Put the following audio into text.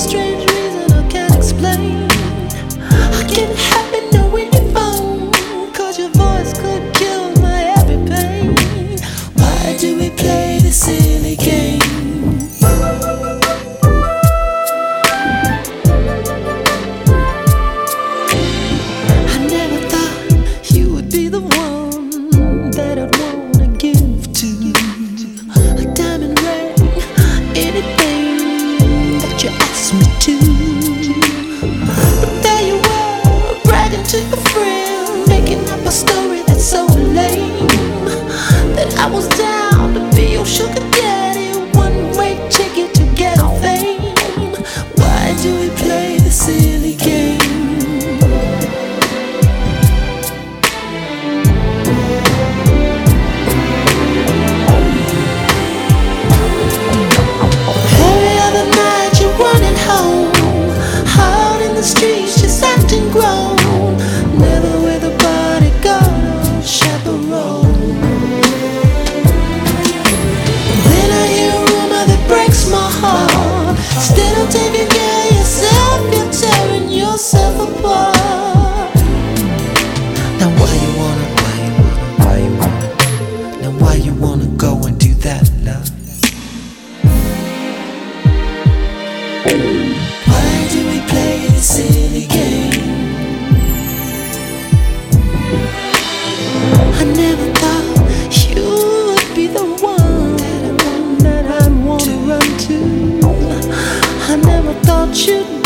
strange reason I can't explain. I get happy knowing your phone, 'cause your voice could kill my every pain. Why do we play this silly game? I never thought you would be the one that I'd wanna give to. A diamond ring, anything that you asked me to. But there you were, bragging to your friend, making up a story that's so lame, that I was down to be your sugar daddy, one-way ticket to get fame. Why do we play this silly game? Every other night you're running home, out in the streets just acting grown, never with a bodyguard or chaperone. Then I hear a rumor that breaks my heart. Instead of taking care of yourself, you're tearing yourself apart. Now why you wanna now why you wanna go and do that, love? Why do we play this silly game? I never thought you would be the one that I'd wanna run to. I never thought you'd